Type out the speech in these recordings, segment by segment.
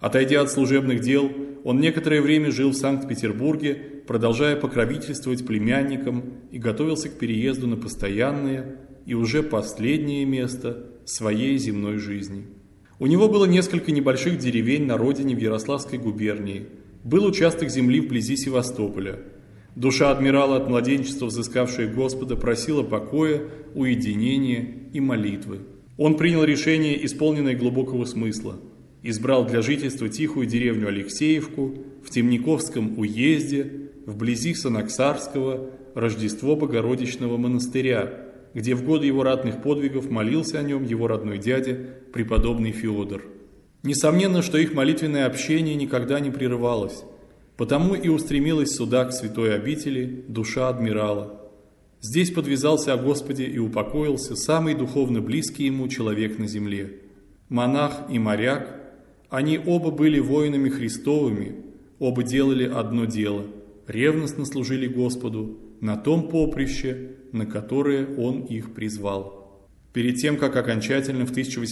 Отойдя от служебных дел, он некоторое время жил в Санкт-Петербурге, продолжая покровительствовать племянникам, и готовился к переезду на постоянное и уже последнее место своей земной жизни. У него было несколько небольших деревень на родине в Ярославской губернии. Был участок земли вблизи Севастополя. Душа адмирала, от младенчества взыскавшая Господа, просила покоя, уединения и молитвы. Он принял решение, исполненное глубокого смысла. Избрал для жительства тихую деревню Алексеевку в Темниковском уезде, вблизи Санаксарского Рождество-Богородичного монастыря, где в годы его ратных подвигов молился о нем его родной дядя, преподобный Феодор. Несомненно, что их молитвенное общение никогда не прерывалось, потому и устремилась сюда, к святой обители, душа адмирала. Здесь подвязался о Господе и упокоился самый духовно близкий ему человек на земле. Монах и моряк, они оба были воинами Христовыми, оба делали одно дело, ревностно служили Господу на том поприще, на которое Он их призвал. Перед тем, как окончательно в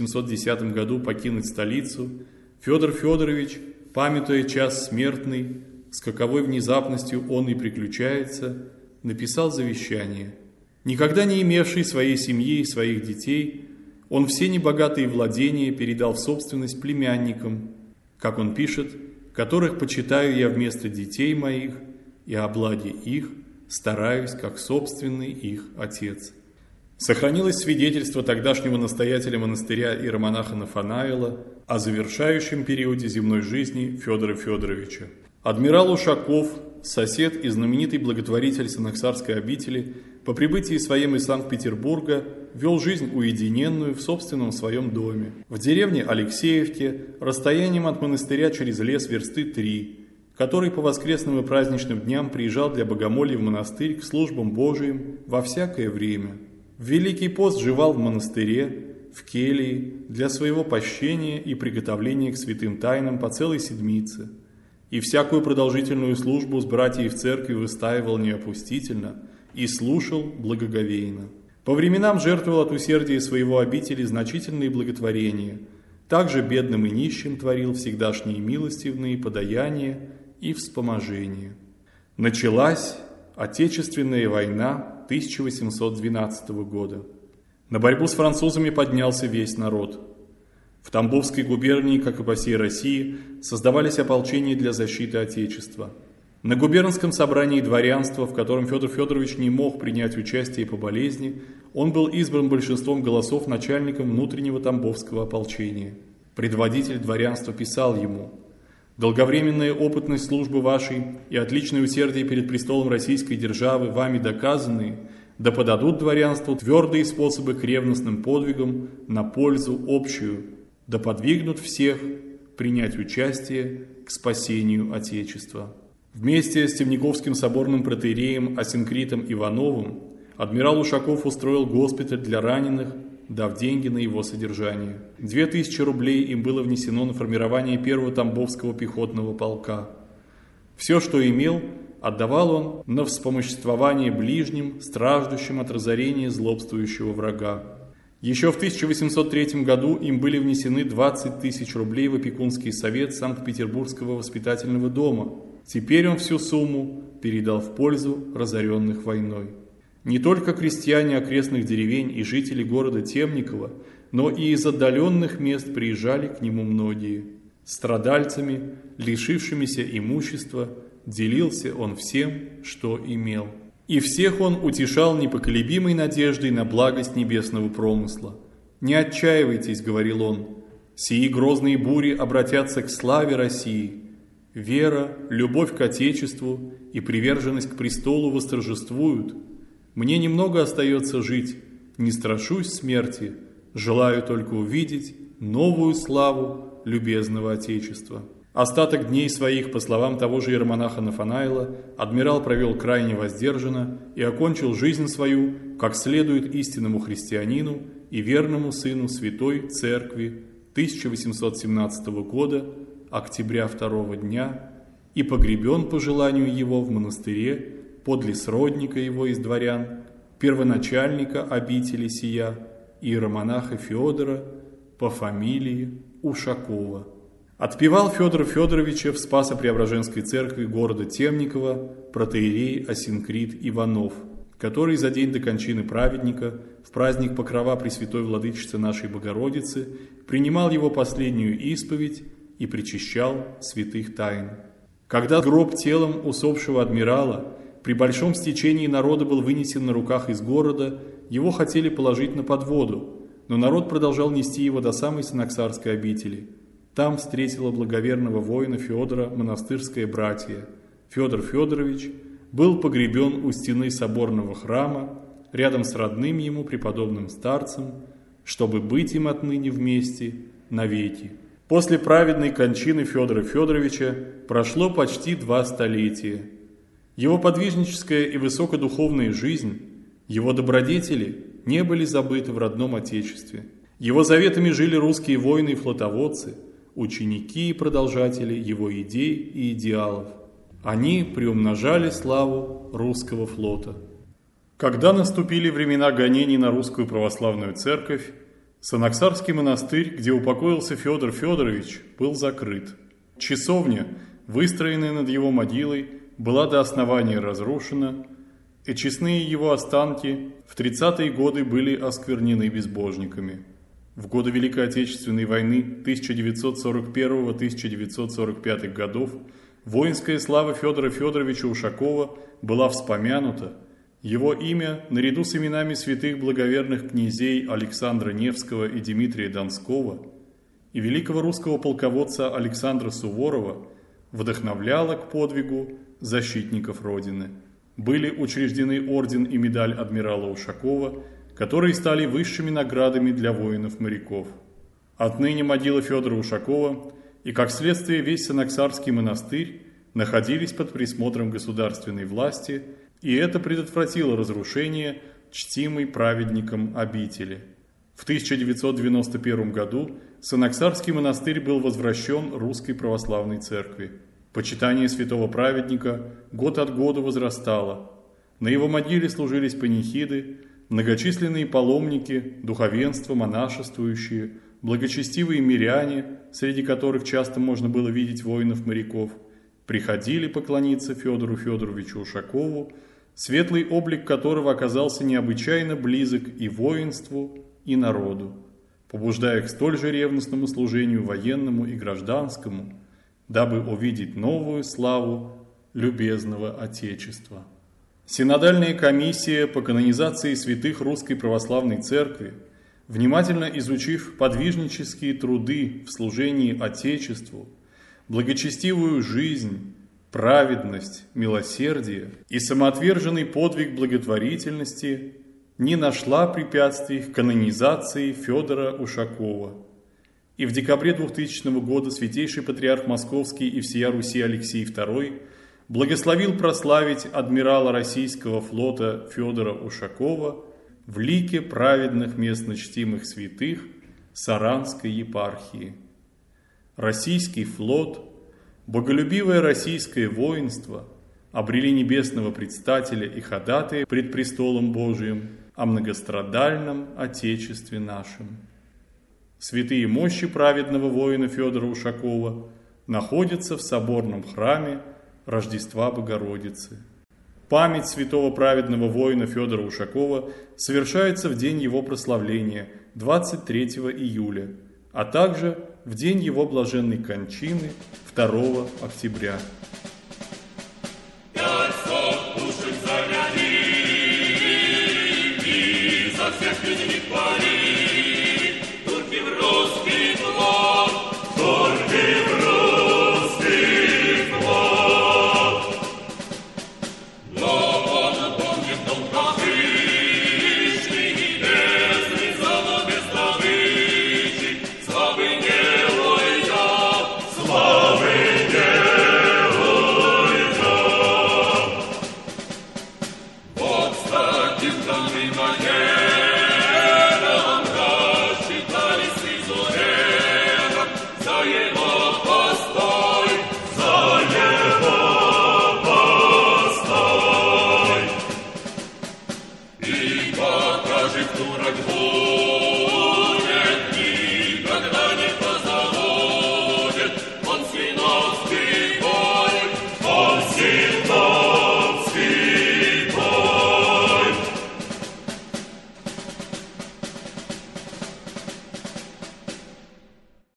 1810 году покинуть столицу, Федор Федорович, памятуя час смертный, с каковой внезапностью он и приключается, написал завещание. Никогда не имевший своей семьи и своих детей, он все небогатые владения передал в собственность племянникам, как он пишет, которых почитаю я вместо детей моих, и о благе их стараюсь, как собственный их отец. Сохранилось свидетельство тогдашнего настоятеля монастыря иеромонаха Нафанаила о завершающем периоде земной жизни Федора Федоровича. Адмирал Ушаков, сосед и знаменитый благотворитель Санаксарской обители, по прибытии своем из Санкт-Петербурга вел жизнь уединенную в собственном своем доме. В деревне Алексеевке, расстоянием от монастыря через лес версты 3, который по воскресным и праздничным дням приезжал для богомолья в монастырь к службам Божиим во всякое время. В Великий пост живал в монастыре, в келье, для своего пощения и приготовления к святым тайнам по целой седмице, и всякую продолжительную службу с братьями в церкви выстаивал неопустительно и слушал благоговейно. По временам жертвовал от усердия своего обители значительные благотворения, также бедным и нищим творил всегдашние милостивные подаяния и вспоможения. Началась Отечественная война 1812 года. На борьбу с французами поднялся весь народ. В Тамбовской губернии, как и по всей России, создавались ополчения для защиты Отечества. На губернском собрании дворянства, в котором Федор Федорович не мог принять участие по болезни, он был избран большинством голосов начальником внутреннего Тамбовского ополчения. Предводитель дворянства писал ему: «Долговременная опытность службы вашей и отличное усердие перед престолом российской державы, вами доказанные, да подадут дворянству твердые способы к ревностным подвигам на пользу общую, да подвигнут всех принять участие к спасению Отечества». Вместе с Темниковским соборным протоиереем Асинкритом Ивановым адмирал Ушаков устроил госпиталь для раненых, дав деньги на его содержание. 2000 рублей им было внесено на формирование первого Тамбовского пехотного полка. Все, что имел, отдавал он на вспомоществование ближним, страждущим от разорения злобствующего врага. Еще в 1803 году им были внесены 20 тысяч рублей в опекунский совет Санкт-Петербургского воспитательного дома. Теперь он всю сумму передал в пользу разоренных войной. Не только крестьяне окрестных деревень и жители города Темникова, но и из отдаленных мест приезжали к нему многие. Страдальцами, лишившимися имущества, делился он всем, что имел. И всех он утешал непоколебимой надеждой на благость небесного промысла. «Не отчаивайтесь, — говорил он, — сии грозные бури обратятся к славе России. Вера, любовь к Отечеству и приверженность к престолу восторжествуют. Мне немного остается жить, не страшусь смерти, желаю только увидеть новую славу любезного Отечества». Остаток дней своих, по словам того же иеромонаха Нафанаила, адмирал провел крайне воздержанно и окончил жизнь свою, как следует истинному христианину и верному сыну Святой Церкви 1817 года, октября 2 дня, и погребен по желанию его в монастыре подле сродника его из дворян, первоначальника обители сия, иеромонаха Феодора по фамилии Ушакова. Отпевал Федора Федоровича в Спасо-Преображенской церкви города Темникова протоиерей Асинкрит Иванов, который за день до кончины праведника, в праздник Покрова Пресвятой Владычицы нашей Богородицы, принимал его последнюю исповедь и причащал святых тайн. Когда гроб телом усопшего адмирала при большом стечении народа был вынесен на руках из города, его хотели положить на подводу, но народ продолжал нести его до самой Санаксарской обители. Там встретила благоверного воина Федора монастырское братья. Федор Федорович был погребен у стены соборного храма, рядом с родным ему преподобным старцем, чтобы быть им отныне вместе навеки. После праведной кончины Федора Федоровича прошло почти 2 столетия. Его подвижническая и высокодуховная жизнь, его добродетели не были забыты в родном Отечестве. Его заветами жили русские воины и флотоводцы, ученики и продолжатели его идей и идеалов. Они приумножали славу русского флота. Когда наступили времена гонений на русскую православную церковь, Санаксарский монастырь, где упокоился Федор Федорович, был закрыт. Часовня, выстроенная над его могилой, была до основания разрушена, и честные его останки в 30-е годы были осквернены безбожниками. В годы Великой Отечественной войны 1941-1945 годов воинская слава Федора Федоровича Ушакова была вспомянута. Его имя, наряду с именами святых благоверных князей Александра Невского и Дмитрия Донского и великого русского полководца Александра Суворова, вдохновляло к подвигу защитников Родины. Были учреждены орден и медаль адмирала Ушакова, которые стали высшими наградами для воинов-моряков. Отныне могила Федора Ушакова и, как следствие, весь Санаксарский монастырь находились под присмотром государственной власти, и это предотвратило разрушение чтимой праведником обители. В 1991 году Санаксарский монастырь был возвращен Русской Православной Церкви. Почитание святого праведника год от года возрастало. На его могиле служились панихиды, многочисленные паломники, духовенство, монашествующие, благочестивые миряне, среди которых часто можно было видеть воинов-моряков, приходили поклониться Федору Федоровичу Ушакову, светлый облик которого оказался необычайно близок и воинству, и народу, побуждая к столь же ревностному служению военному и гражданскому, дабы увидеть новую славу любезного Отечества. Синодальная комиссия по канонизации святых Русской Православной Церкви, внимательно изучив подвижнические труды в служении Отечеству, благочестивую жизнь, праведность, милосердие и самоотверженный подвиг благотворительности, не нашла препятствий к канонизации Федора Ушакова. И в декабре 2000 года святейший патриарх Московский и всея Руси Алексий II благословил прославить адмирала российского флота Федора Ушакова в лике праведных местночтимых святых Саранской епархии. Российский флот, боголюбивое российское воинство обрели небесного предстателя и ходатая пред престолом Божиим о многострадальном Отечестве нашем. Святые мощи праведного воина Федора Ушакова находятся в соборном храме Рождества Богородицы. Память святого праведного воина Федора Ушакова совершается в день его прославления, 23 июля, а также в день его блаженной кончины, 2 октября.